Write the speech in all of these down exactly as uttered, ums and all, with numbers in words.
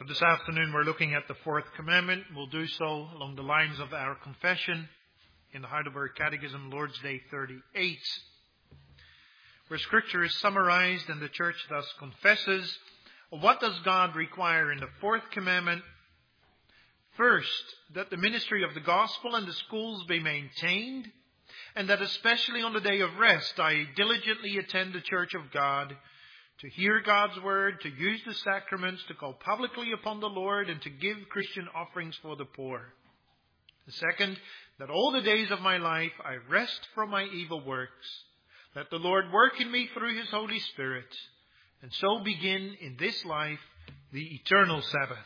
this afternoon we're looking at the fourth commandment. We'll do so along the lines of our confession in the Heidelberg Catechism, Lord's Day thirty-eight, where Scripture is summarized and the Church thus confesses. What does God require in the fourth commandment? First, that the ministry of the gospel and the schools be maintained, and that especially on the day of rest I diligently attend the church of God, to hear God's word, to use the sacraments, to call publicly upon the Lord, and to give Christian offerings for the poor. The second, that all the days of my life I rest from my evil works. Let the Lord work in me through His Holy Spirit, and so begin in this life the eternal Sabbath.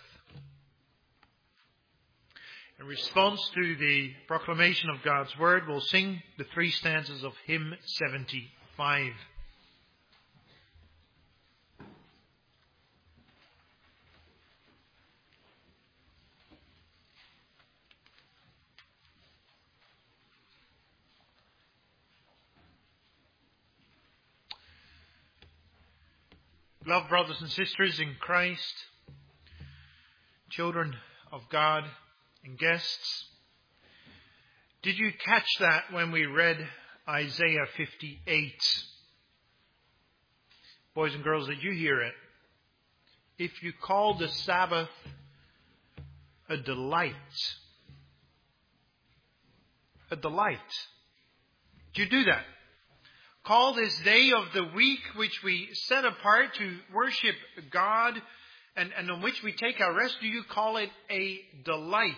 In response to the proclamation of God's word, we'll sing the three stanzas of hymn seventy-five. Beloved brothers and sisters in Christ, children of God and guests, did you catch that when we read Isaiah fifty-eight? Boys and girls, did you hear it? If you call the Sabbath a delight, a delight, did you do that? Call this day of the week which we set apart to worship God and, and on which we take our rest, do you call it a delight?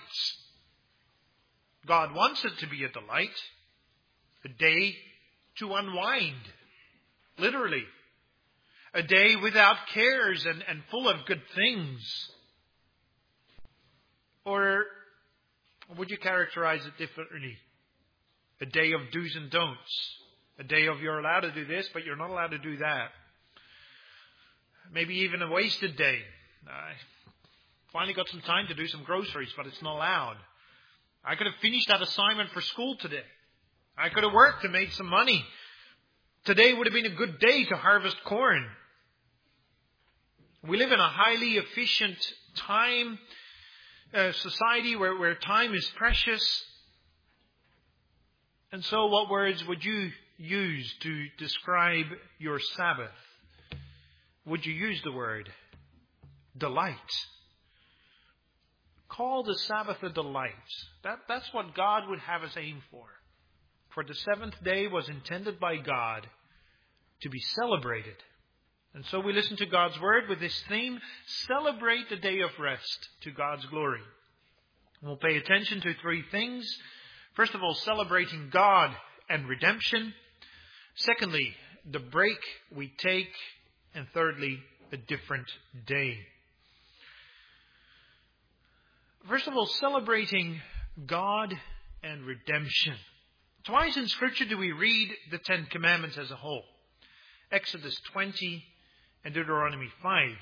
God wants it to be a delight, a day to unwind, literally, a day without cares and, and full of good things. Or would you characterize it differently? A day of do's and don'ts. A day of you're allowed to do this, but you're not allowed to do that. Maybe even a wasted day. I finally got some time to do some groceries, but it's not allowed. I could have finished that assignment for school today. I could have worked and made some money. Today would have been a good day to harvest corn. We live in a highly efficient time uh, society where, where time is precious. And so what words would you use to describe your Sabbath? Would you use the word delight? Call the Sabbath a delight. That, that's what God would have us aim for. For the seventh day was intended by God to be celebrated. And so we listen to God's word with this theme, celebrate the day of rest to God's glory. We'll pay attention to three things. First of all, celebrating God and redemption. Secondly, the break we take. And thirdly, a different day. First of all, celebrating God and redemption. Twice in Scripture do we read the Ten Commandments as a whole. Exodus twenty and Deuteronomy five.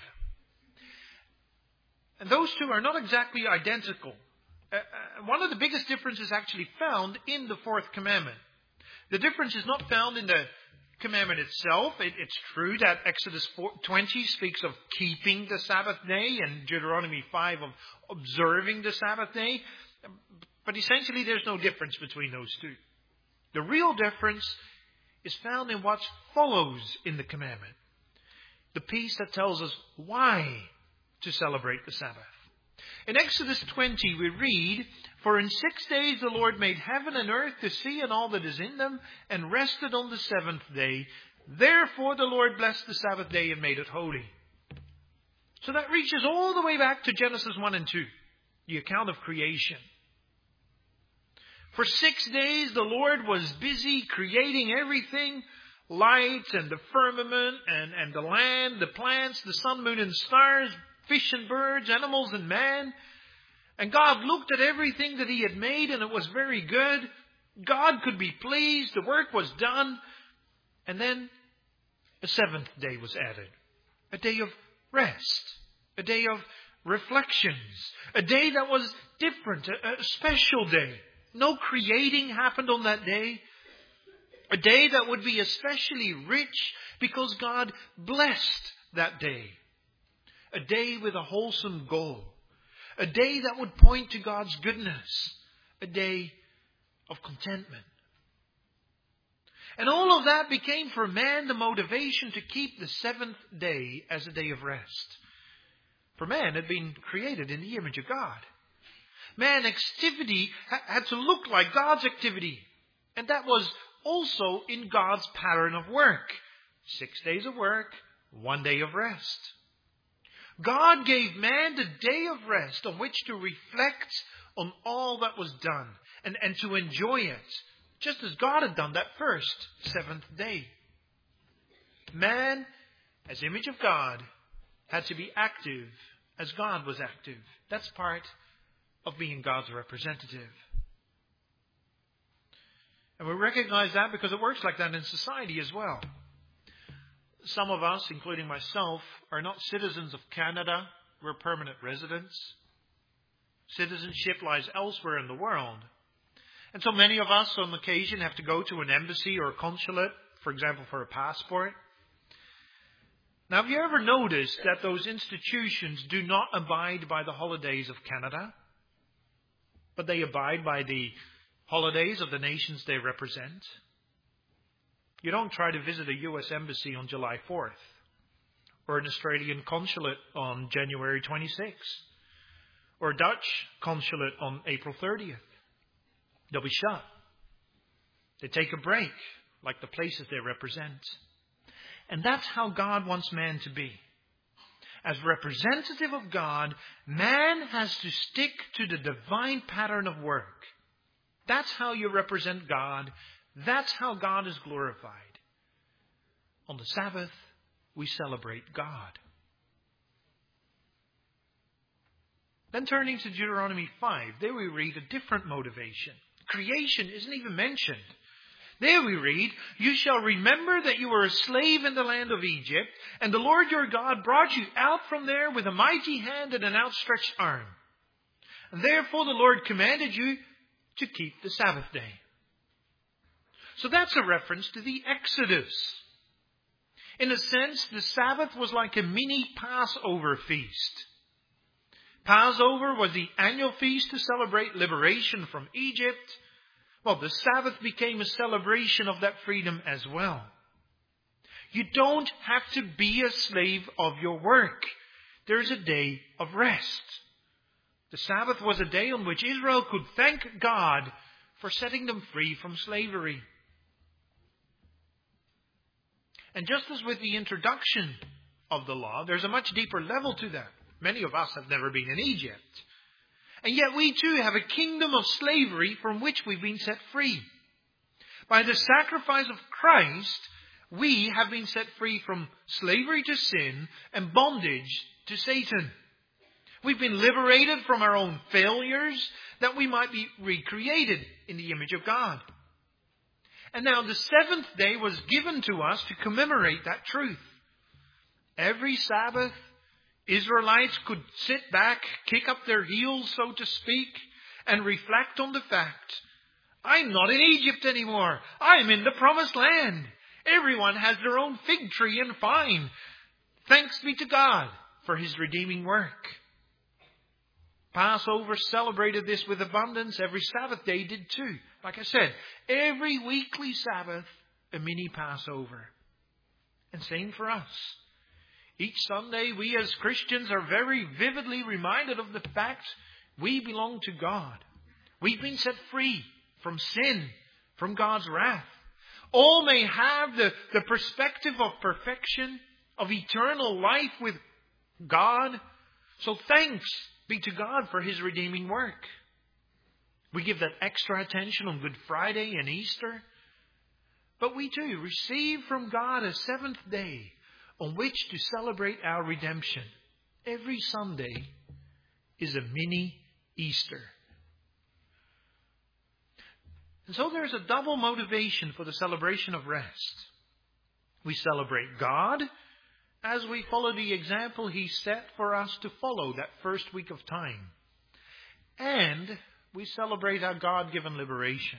And those two are not exactly identical. Uh, one of the biggest differences is actually found in the fourth commandment. The difference is not found in the commandment itself. It, it's true that Exodus twenty speaks of keeping the Sabbath day and Deuteronomy five of observing the Sabbath day. But essentially there's no difference between those two. The real difference is found in what follows in the commandment. The piece that tells us why to celebrate the Sabbath. In Exodus twenty we read, "For in six days the Lord made heaven and earth, the sea and all that is in them, and rested on the seventh day. Therefore the Lord blessed the Sabbath day and made it holy." So that reaches all the way back to Genesis one and two, the account of creation. For six days the Lord was busy creating everything, light and the firmament and, and the land, the plants, the sun, moon and stars, fish and birds, animals and man. And God looked at everything that He had made and it was very good. God could be pleased. The work was done. And then a seventh day was added. A day of rest. A day of reflections. A day that was different. A, a special day. No creating happened on that day. A day that would be especially rich because God blessed that day. A day with a wholesome goal. A day that would point to God's goodness. A day of contentment. And all of that became for man the motivation to keep the seventh day as a day of rest. For man had been created in the image of God. Man's activity had to look like God's activity. And that was also in God's pattern of work. Six days of work, one day of rest. God gave man the day of rest on which to reflect on all that was done and, and to enjoy it, just as God had done that first seventh day. Man, as image of God, had to be active as God was active. That's part of being God's representative. And we recognize that because it works like that in society as well. Some of us, including myself, are not citizens of Canada. We're permanent residents. Citizenship lies elsewhere in the world. And so many of us on occasion have to go to an embassy or a consulate, for example, for a passport. Now, have you ever noticed that those institutions do not abide by the holidays of Canada, but they abide by the holidays of the nations they represent? You don't try to visit a U S embassy on July fourth or an Australian consulate on January twenty-sixth or a Dutch consulate on April thirtieth. They'll be shut. They take a break like the places they represent. And that's how God wants man to be. As representative of God, man has to stick to the divine pattern of work. That's how you represent God. That's how God is glorified. On the Sabbath, we celebrate God. Then turning to Deuteronomy five, there we read a different motivation. Creation isn't even mentioned. There we read, "You shall remember that you were a slave in the land of Egypt, and the Lord your God brought you out from there with a mighty hand and an outstretched arm. And therefore the Lord commanded you to keep the Sabbath day." So that's a reference to the Exodus. In a sense, the Sabbath was like a mini Passover feast. Passover was the annual feast to celebrate liberation from Egypt. Well, the Sabbath became a celebration of that freedom as well. You don't have to be a slave of your work. There's a day of rest. The Sabbath was a day on which Israel could thank God for setting them free from slavery. And just as with the introduction of the law, there's a much deeper level to that. Many of us have never been in Egypt. And yet we too have a kingdom of slavery from which we've been set free. By the sacrifice of Christ, we have been set free from slavery to sin and bondage to Satan. We've been liberated from our own failures that we might be recreated in the image of God. And now the seventh day was given to us to commemorate that truth. Every Sabbath, Israelites could sit back, kick up their heels, so to speak, and reflect on the fact, I'm not in Egypt anymore. I'm in the promised land. Everyone has their own fig tree and vine. Thanks be to God for his redeeming work. Passover celebrated this with abundance. Every Sabbath day did too. Like I said, every weekly Sabbath, a mini Passover. And same for us. Each Sunday, we as Christians are very vividly reminded of the fact we belong to God. We've been set free from sin, from God's wrath. All may have the, the perspective of perfection, of eternal life with God. So thanks be to God for his redeeming work. We give that extra attention on Good Friday and Easter. But we too receive from God a seventh day on which to celebrate our redemption. Every Sunday is a mini Easter. And so there's a double motivation for the celebration of rest. We celebrate God as we follow the example he set for us to follow that first week of time. And we celebrate our God-given liberation.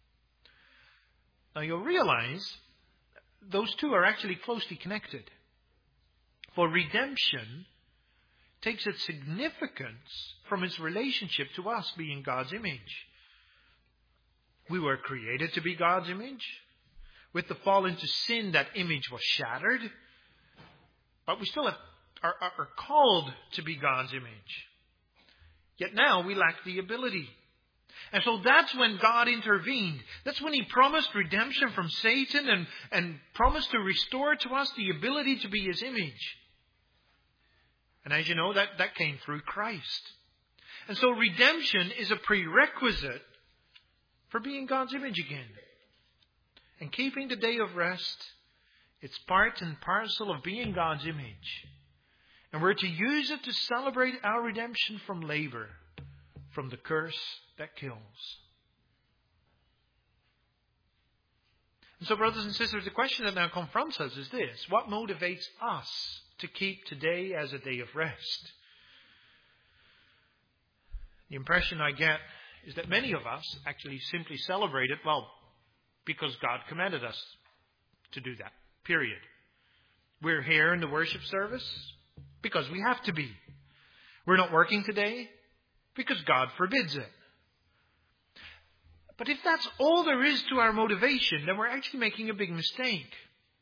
Now you'll realize those two are actually closely connected. For redemption takes its significance from its relationship to us being God's image. We were created to be God's image. With the fall into sin, that image was shattered. But we still have, are, are called to be God's image. Yet now we lack the ability. And so that's when God intervened. That's when He promised redemption from Satan and, and promised to restore to us the ability to be His image. And as you know, that, that came through Christ. And so redemption is a prerequisite for being God's image again. And keeping the day of rest, it's part and parcel of being God's image. And we're to use it to celebrate our redemption from labor, from the curse that kills. And so, brothers and sisters, the question that now confronts us is this: what motivates us to keep today as a day of rest? The impression I get is that many of us actually simply celebrate it, well, because God commanded us to do that. Period. We're here in the worship service because we have to be. We're not working today because God forbids it. But if that's all there is to our motivation, then we're actually making a big mistake.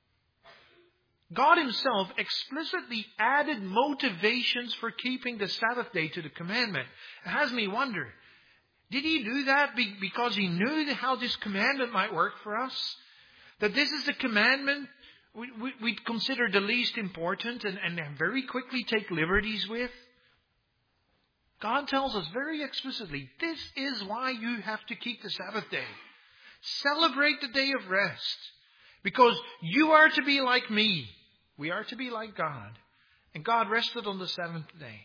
God Himself explicitly added motivations for keeping the Sabbath day to the commandment. It has me wonder, did He do that because He knew how this commandment might work for us? That this is the commandment we, we, we'd consider the least important and, and very quickly take liberties with? God tells us very explicitly, this is why you have to keep the Sabbath day. Celebrate the day of rest. Because you are to be like me. We are to be like God. And God rested on the seventh day.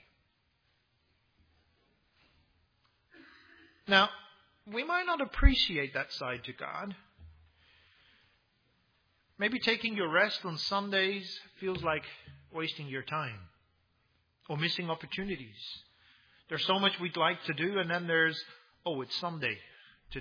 Now, we might not appreciate that side to God. Maybe taking your rest on Sundays feels like wasting your time. Or missing opportunities. There's so much we'd like to do, and then there's, oh, it's Sunday. To...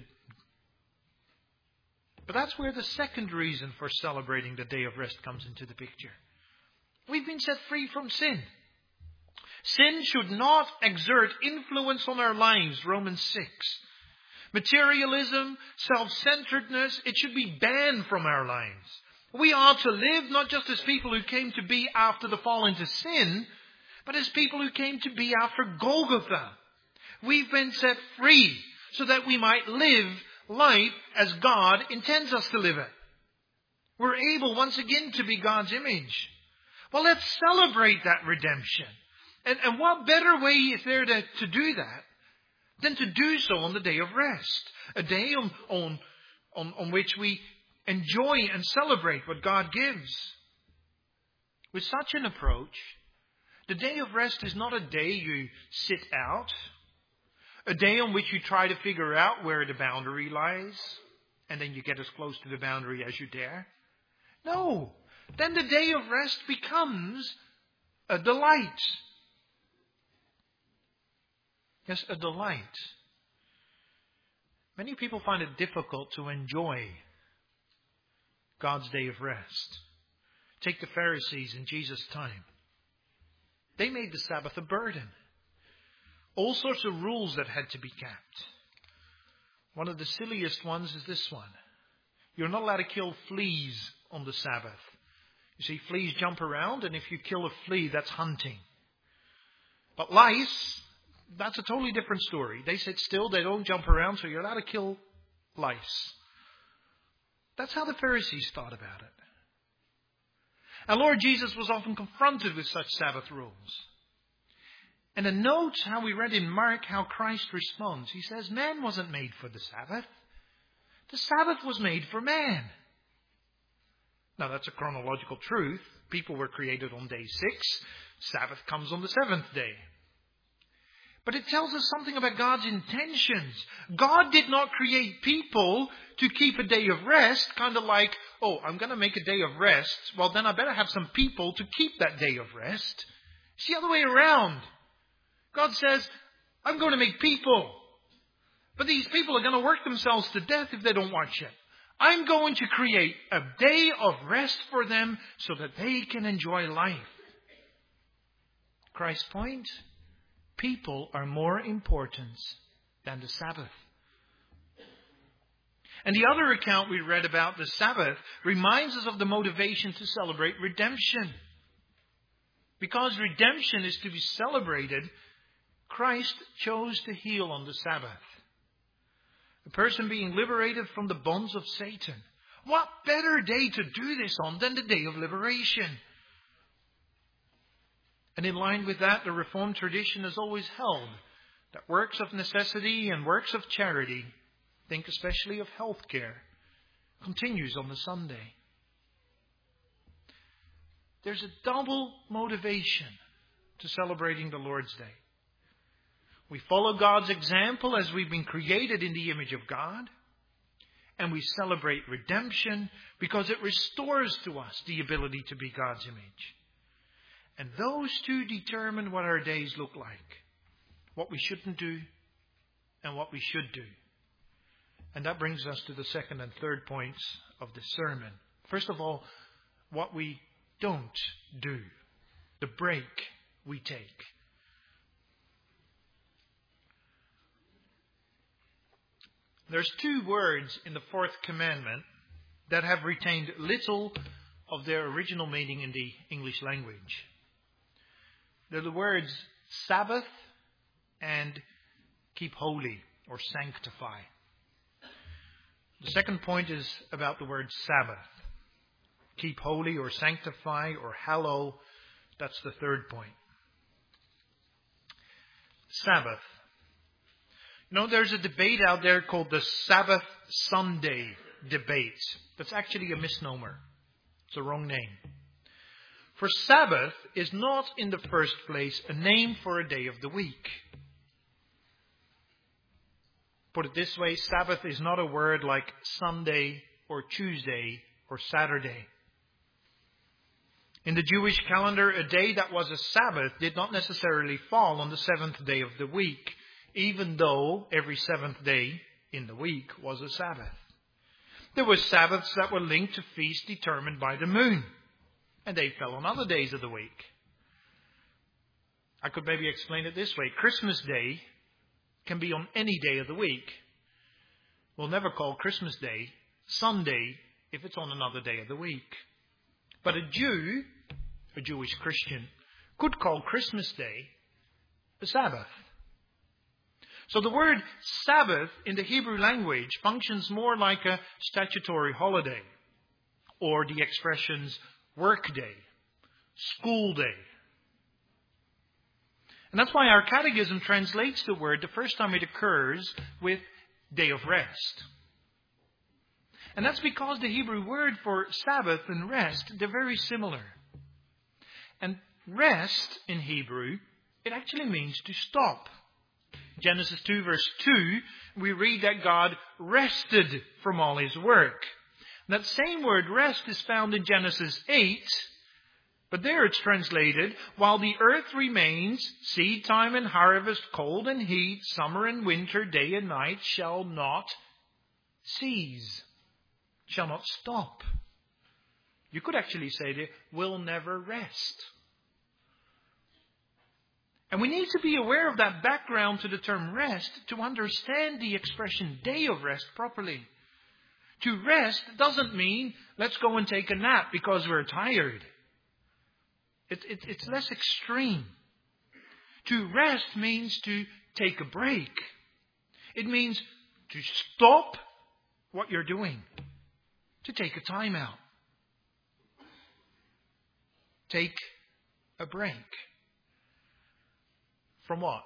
But that's where the second reason for celebrating the day of rest comes into the picture. We've been set free from sin. Sin should not exert influence on our lives, Romans six. Materialism, self-centeredness, it should be banned from our lives. We are to live not just as people who came to be after the fall into sin, but as people who came to be after Golgotha. We've been set free so that we might live life as God intends us to live it. We're able once again to be God's image. Well, let's celebrate that redemption. And, and what better way is there to, to do that than to do so on the day of rest? A day on, on, on, on which we enjoy and celebrate what God gives. With such an approach, the day of rest is not a day you sit out, a day on which you try to figure out where the boundary lies, and then you get as close to the boundary as you dare. No, then the day of rest becomes a delight. Yes, a delight. Many people find it difficult to enjoy God's day of rest. Take the Pharisees in Jesus' time. They made the Sabbath a burden. All sorts of rules that had to be kept. One of the silliest ones is this one. You're not allowed to kill fleas on the Sabbath. You see, fleas jump around, and if you kill a flea, that's hunting. But lice, that's a totally different story. They sit still, they don't jump around, so you're allowed to kill lice. That's how the Pharisees thought about it. And Lord Jesus was often confronted with such Sabbath rules. And then note how we read in Mark how Christ responds. He says, man wasn't made for the Sabbath. The Sabbath was made for man. Now that's a chronological truth. People were created on day six. Sabbath comes on the seventh day. But it tells us something about God's intentions. God did not create people to keep a day of rest, kind of like, oh, I'm going to make a day of rest. Well, then I better have some people to keep that day of rest. It's the other way around. God says, I'm going to make people. But these people are going to work themselves to death if they don't watch it. I'm going to create a day of rest for them so that they can enjoy life. Christ's point? People are more important than the Sabbath. And the other account we read about the Sabbath reminds us of the motivation to celebrate redemption. Because redemption is to be celebrated, Christ chose to heal on the Sabbath. A person being liberated from the bonds of Satan. What better day to do this on than the day of liberation? And in line with that, the Reformed tradition has always held that works of necessity and works of charity, think especially of healthcare, continues on the Sunday. There's a double motivation to celebrating the Lord's Day. We follow God's example as we've been created in the image of God. And we celebrate redemption because it restores to us the ability to be God's image. And those two determine what our days look like. What we shouldn't do and what we should do. And that brings us to the second and third points of this sermon. First of all, what we don't do. The break we take. There's two words in the fourth commandment that have retained little of their original meaning in the English language. They're the words Sabbath and keep holy or sanctify. The second point is about the word Sabbath. Keep holy or sanctify or hallow. That's the third point. Sabbath. You know, there's a debate out there called the Sabbath Sunday debate. That's actually a misnomer. It's a wrong name. For Sabbath is not in the first place a name for a day of the week. Put it this way, Sabbath is not a word like Sunday or Tuesday or Saturday. In the Jewish calendar, a day that was a Sabbath did not necessarily fall on the seventh day of the week, even though every seventh day in the week was a Sabbath. There were Sabbaths that were linked to feasts determined by the moon, and they fell on other days of the week. I could maybe explain it this way. Christmas Day can be on any day of the week. We'll never call Christmas Day Sunday if it's on another day of the week. But a Jew, a Jewish Christian, could call Christmas Day a Sabbath. So the word Sabbath in the Hebrew language functions more like a statutory holiday, or the expressions work day, school day. And that's why our catechism translates the word the first time it occurs with day of rest. And that's because the Hebrew word for Sabbath and rest, they're very similar. And rest in Hebrew, it actually means to stop. Genesis two verse two, we read that God rested from all his work. And that same word rest is found in Genesis eight, but there it's translated, while the earth remains, seed time and harvest, cold and heat, summer and winter, day and night shall not cease, shall not stop. You could actually say they will never rest. And we need to be aware of that background to the term rest to understand the expression day of rest properly. To rest doesn't mean let's go and take a nap because we're tired. It, it, it's less extreme. To rest means to take a break. It means to stop what you're doing. To take a time out. Take a break. From what?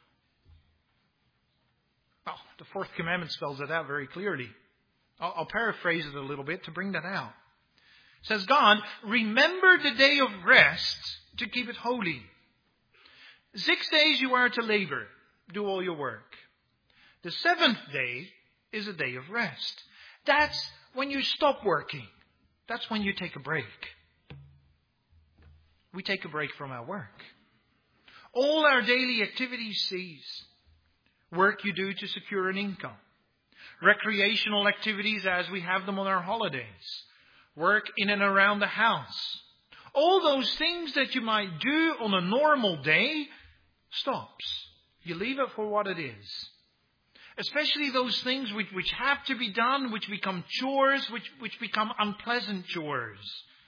Well, the fourth commandment spells it out very clearly. I'll, I'll paraphrase it a little bit to bring that out. It says, God, remember the day of rest to keep it holy. Six days you are to labor, do all your work. The seventh day is a day of rest. That's when you stop working. That's when you take a break. We take a break from our work. All our daily activities cease. Work you do to secure an income. Recreational activities as we have them on our holidays. Work in and around the house. All those things that you might do on a normal day stops. You leave it for what it is. Especially those things which, which have to be done, which become chores, which, which become unpleasant chores.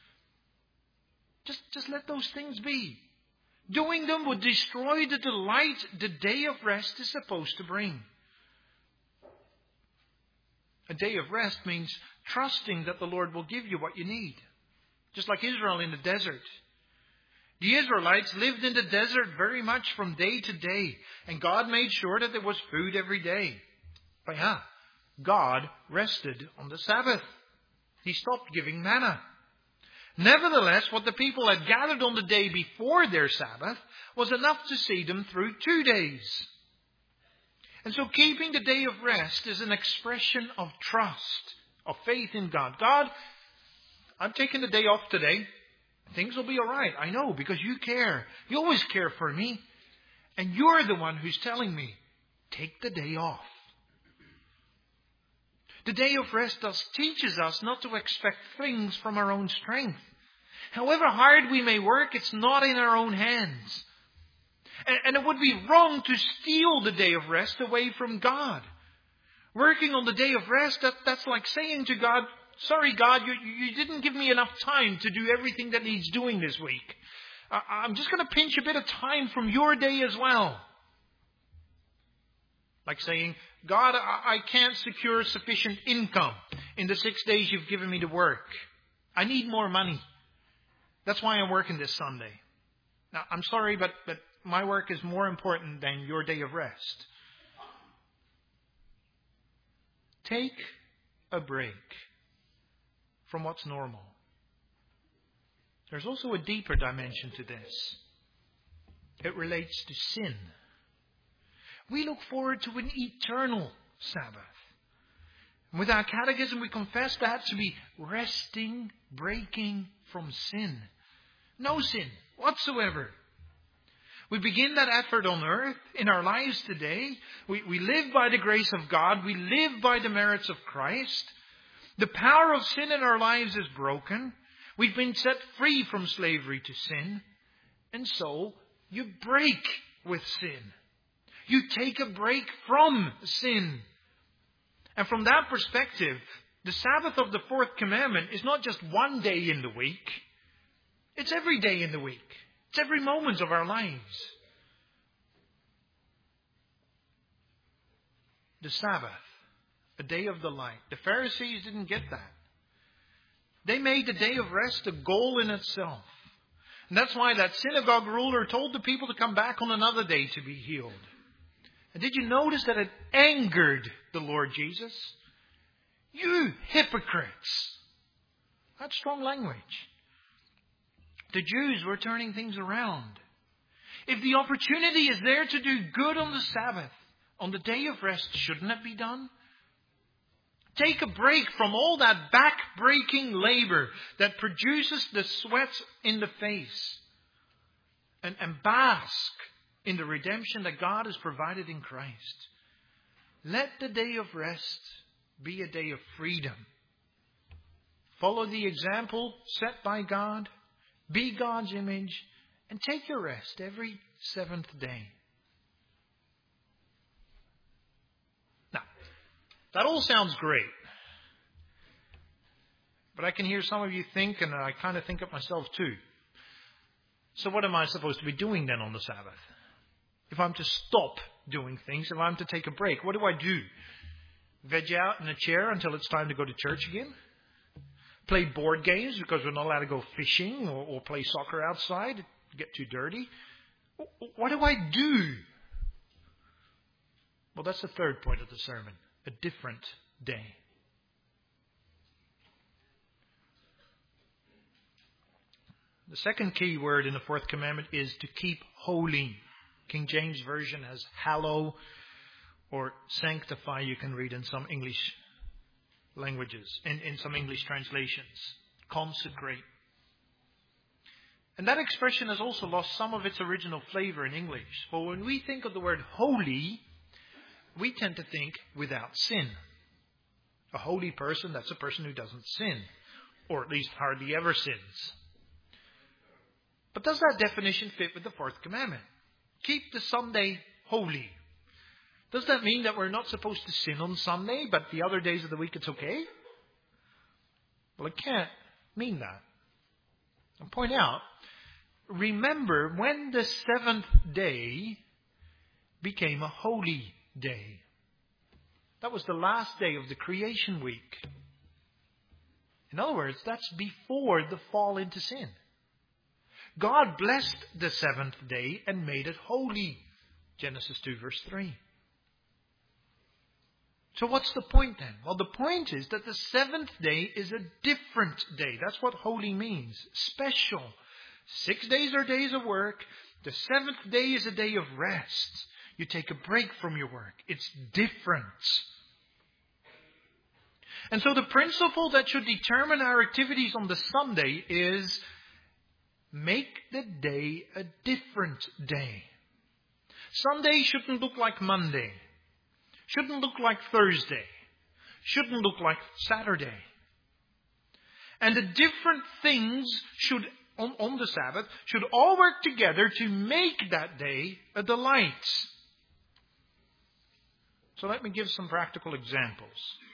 Just, just let those things be. Doing them would destroy the delight the day of rest is supposed to bring. A day of rest means trusting that the Lord will give you what you need. Just like Israel in the desert. The Israelites lived in the desert very much from day to day. And God made sure that there was food every day. But yeah, God rested on the Sabbath. He stopped giving manna. Nevertheless, what the people had gathered on the day before their Sabbath was enough to see them through two days. And so keeping the day of rest is an expression of trust, of faith in God. God, I'm taking the day off today. Things will be all right. I know, because you care. You always care for me. And you're the one who's telling me, take the day off. The day of rest thus teaches us not to expect things from our own strength. However hard we may work, it's not in our own hands. And, and it would be wrong to steal the day of rest away from God. Working on the day of rest, that, that's like saying to God, sorry God, you, you didn't give me enough time to do everything that needs doing this week. I, I'm just going to pinch a bit of time from your day as well. Like saying, God, I, I can't secure sufficient income in the six days you've given me to work. I need more money. That's why I'm working this Sunday. Now, I'm sorry, but, but my work is more important than your day of rest. Take a break from what's normal. There's also a deeper dimension to this. It relates to sin. We look forward to an eternal Sabbath. And with our catechism, we confess that to be resting, breaking from sin. No sin whatsoever. We begin that effort on earth, in our lives today. We, we live by the grace of God. We live by the merits of Christ. The power of sin in our lives is broken. We've been set free from slavery to sin. And so, you break with sin. You take a break from sin. And from that perspective, the Sabbath of the fourth commandment is not just one day in the week. It's every day in the week. It's every moment of our lives. The Sabbath, a day of delight. The Pharisees didn't get that. They made the day of rest a goal in itself. And that's why that synagogue ruler told the people to come back on another day to be healed. And did you notice that it angered the Lord Jesus? You hypocrites! That's strong language. The Jews were turning things around. If the opportunity is there to do good on the Sabbath, on the day of rest, shouldn't it be done? Take a break from all that back-breaking labor that produces the sweat in the face. And, and bask in the redemption that God has provided in Christ. Let the day of rest be a day of freedom. Follow the example set by God. Be God's image. And take your rest every seventh day. Now, that all sounds great. But I can hear some of you think, and I kind of think it myself too. So what am I supposed to be doing then on the Sabbath? If I'm to stop doing things, if I'm to take a break, what do I do? Veg out in a chair until it's time to go to church again? Play board games because we're not allowed to go fishing, or, or play soccer outside, get too dirty? What do I do? Well, that's the third point of the sermon. A different day. The second key word in the fourth commandment is to keep holy. King James Version has hallow or sanctify, you can read in some English languages, in, in some English translations. Consecrate. And that expression has also lost some of its original flavor in English. For when we think of the word holy, we tend to think without sin. A holy person, that's a person who doesn't sin, or at least hardly ever sins. But does that definition fit with the fourth commandment? Keep the Sunday holy. Does that mean that we're not supposed to sin on Sunday, but the other days of the week it's okay? Well, it can't mean that. I'll point out, remember when the seventh day became a holy day. That was the last day of the creation week. In other words, that's before the fall into sin. God blessed the seventh day and made it holy. Genesis two verse three. So what's the point then? Well, the point is that the seventh day is a different day. That's what holy means. Special. Six days are days of work. The seventh day is a day of rest. You take a break from your work. It's different. And so the principle that should determine our activities on the Sunday is make the day a different day. Sunday shouldn't look like Monday. Shouldn't look like Thursday. Shouldn't look like Saturday. And the different things should, on, on the Sabbath, should all work together to make that day a delight. So let me give some practical examples.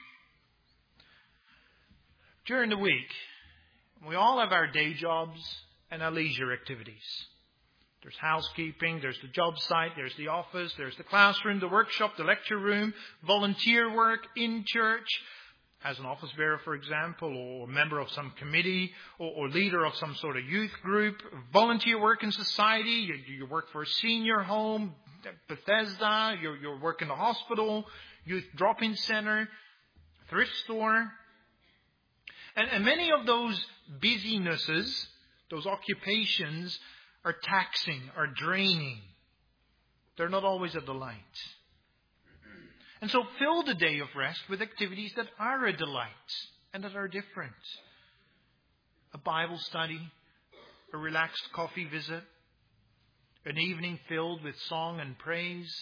During the week, we all have our day jobs and our leisure activities. There's housekeeping, there's the job site, there's the office, there's the classroom, the workshop, the lecture room, volunteer work in church, as an office bearer, for example, or a member of some committee, or, or leader of some sort of youth group, volunteer work in society, you, you work for a senior home, Bethesda, you, you work in the hospital, youth drop-in center, thrift store. And, and many of those busynesses, those occupations, are taxing, are draining. They're not always a delight. And so fill the day of rest with activities that are a delight and that are different. A Bible study, a relaxed coffee visit, an evening filled with song and praise.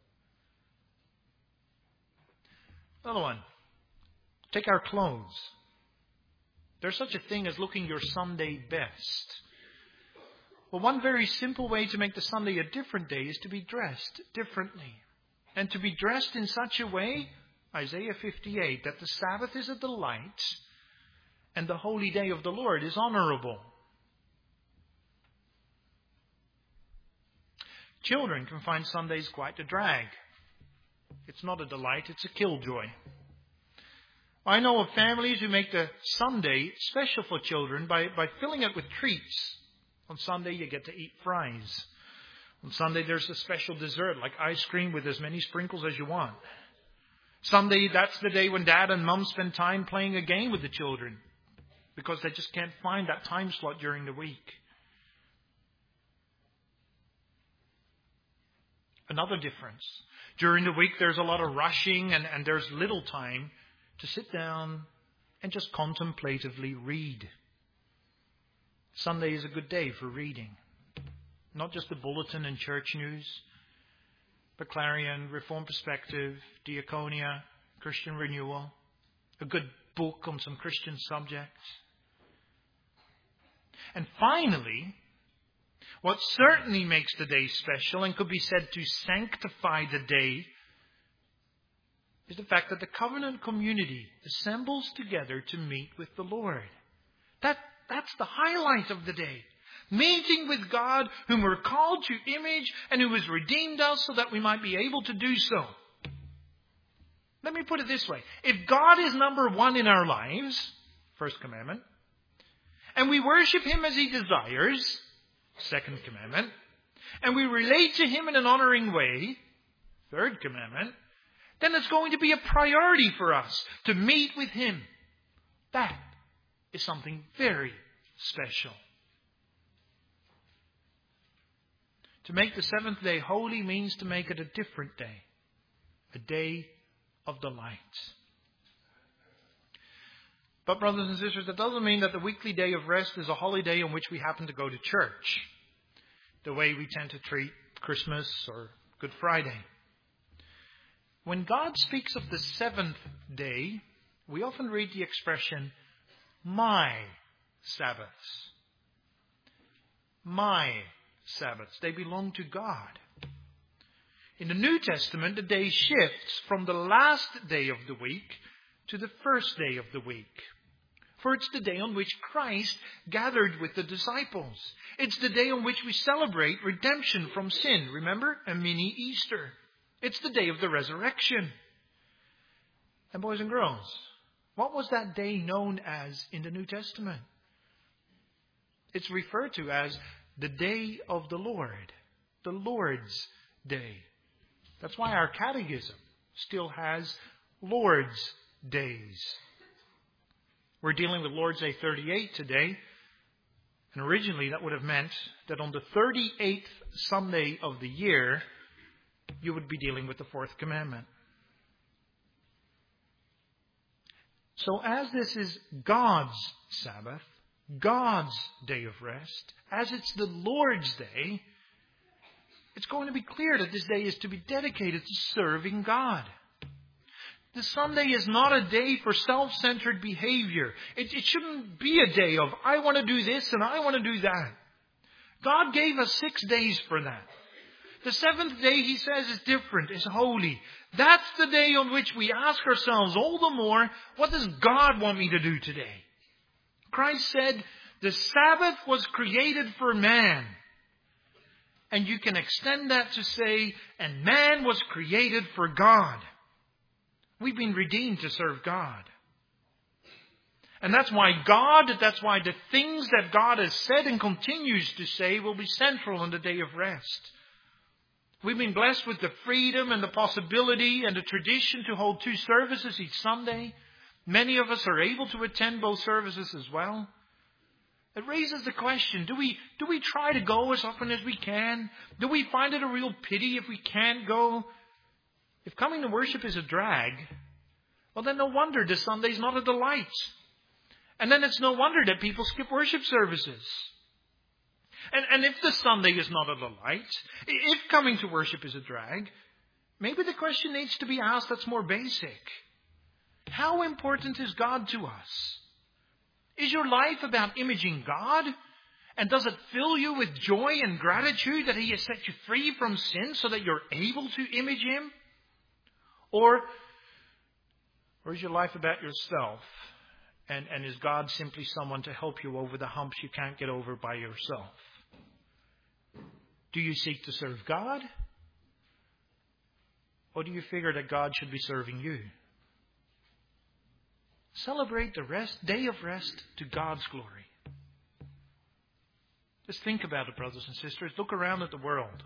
Another one. Take our clothes. There's such a thing as looking your Sunday best. Well, one very simple way to make the Sunday a different day is to be dressed differently. And to be dressed in such a way, Isaiah fifty-eight, that the Sabbath is a delight and the holy day of the Lord is honorable. Children can find Sundays quite a drag. It's not a delight, it's a killjoy. I know of families who make the Sunday special for children by, by filling it with treats. On Sunday you get to eat fries. On Sunday there's a special dessert like ice cream with as many sprinkles as you want. Sunday, that's the day when dad and mum spend time playing a game with the children because they just can't find that time slot during the week. Another difference. During the week there's a lot of rushing and, and there's little time to sit down and just contemplatively read. Sunday is a good day for reading. Not just the bulletin and church news, but Clarion, Reformed Perspective, Diaconia, Christian Renewal, a good book on some Christian subjects. And finally, what certainly makes the day special and could be said to sanctify the day is the fact that the covenant community assembles together to meet with the Lord. That, that's the highlight of the day. Meeting with God, whom we're called to image and who has redeemed us so that we might be able to do so. Let me put it this way. If God is number one in our lives, first commandment, and we worship Him as He desires, second commandment, and we relate to Him in an honoring way, third commandment, then it's going to be a priority for us to meet with Him. That is something very special. To make the seventh day holy means to make it a different day. A day of delight. But brothers and sisters, that doesn't mean that the weekly day of rest is a holiday on which we happen to go to church. The way we tend to treat Christmas or Good Friday. When God speaks of the seventh day, we often read the expression, my Sabbaths. my Sabbaths. They belong to God. In the New Testament, the day shifts from the last day of the week to the first day of the week. For it's the day on which Christ gathered with the disciples. It's the day on which we celebrate redemption from sin. Remember? A mini Easter. It's the day of the resurrection. And boys and girls, what was that day known as in the New Testament? It's referred to as the day of the Lord. The Lord's Day. That's why our catechism still has Lord's Days. We're dealing with Lord's Day thirty-eight today. And originally that would have meant that on the thirty-eighth Sunday of the year, you would be dealing with the fourth commandment. So as this is God's Sabbath, God's day of rest, as it's the Lord's Day, it's going to be clear that this day is to be dedicated to serving God. The Sunday is not a day for self-centered behavior. It, it shouldn't be a day of, I want to do this and I want to do that. God gave us six days for that. The seventh day, He says, is different, is holy. That's the day on which we ask ourselves all the more, what does God want me to do today? Christ said, the Sabbath was created for man. And you can extend that to say, and man was created for God. We've been redeemed to serve God. And that's why God, that's why the things that God has said and continues to say will be central on the day of rest. We've been blessed with the freedom and the possibility and the tradition to hold two services each Sunday. Many of us are able to attend both services as well. It raises the question, do we, do we try to go as often as we can? Do we find it a real pity if we can't go? If coming to worship is a drag, well then no wonder this Sunday's not a delight. And then it's no wonder that people skip worship services. And, and if the Sunday is not a delight, if coming to worship is a drag, maybe the question needs to be asked that's more basic. How important is God to us? Is your life about imaging God? And does it fill you with joy and gratitude that He has set you free from sin so that you're able to image Him? Or, or is your life about yourself? And, and is God simply someone to help you over the humps you can't get over by yourself? Do you seek to serve God? Or do you figure that God should be serving you? Celebrate the rest, day of rest to God's glory. Just think about it, brothers and sisters. Look around at the world.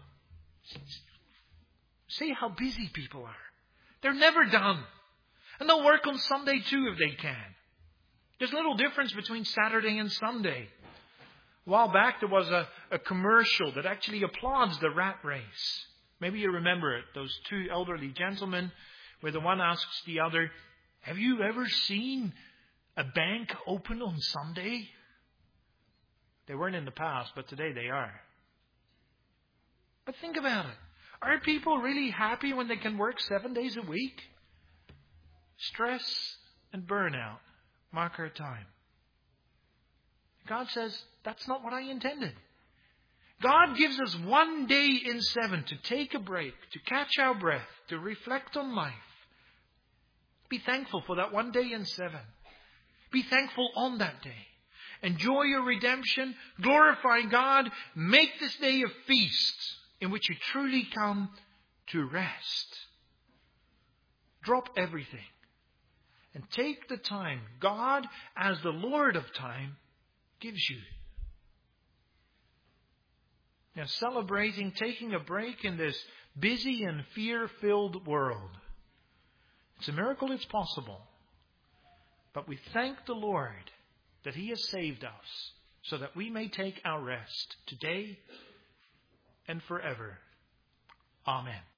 See how busy people are. They're never done. And they'll work on Sunday too if they can. There's little difference between Saturday and Sunday. A while back there was a, a commercial that actually applauds the rat race. Maybe you remember it. Those two elderly gentlemen where the one asks the other, have you ever seen a bank open on Sunday? They weren't in the past, but today they are. But think about it. Are people really happy when they can work seven days a week? Stress and burnout mark our time. God says, that's not what I intended. God gives us one day in seven to take a break, to catch our breath, to reflect on life. Be thankful for that one day in seven. Be thankful on that day. Enjoy your redemption. Glorify God. Make this day a feast in which you truly come to rest. Drop everything and take the time God, as the Lord of time, gives you. Now, celebrating, taking a break in this busy and fear-filled world. It's a miracle it's possible. But we thank the Lord that He has saved us so that we may take our rest today and forever. Amen.